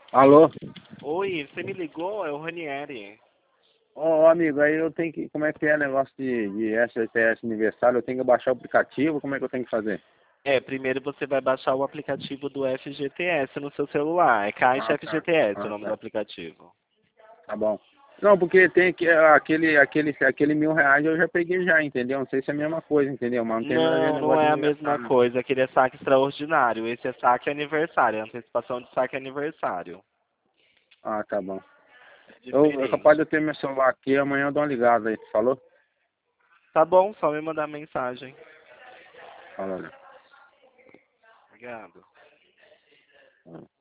Alô? Oi, você me ligou? É o Ranieri. Ô, amigo, aí eu tenho que. Como é que é negócio de SGTS aniversário? Eu tenho que baixar o aplicativo? Como é que eu tenho que fazer? Primeiro você vai baixar o aplicativo do FGTS no seu celular. É Caixa Ah, tá. FGTS o Ah, nome do tá. aplicativo. Tá bom. Não, porque tem que. Aquele R$ 1.000 eu já peguei já, entendeu? Não sei se é a mesma coisa, entendeu? Mas não tem nada a ver Não, não negócio de é a mesma aniversário. coisa. Aquele é saque extraordinário. Esse é saque aniversário, é antecipação de saque aniversário. Ah, tá bom. É Eu capaz de diferente. eu ter meu celular aqui, amanhã eu dou uma ligada aí, falou? Tá bom, só me mandar mensagem. Falou, né? Obrigado.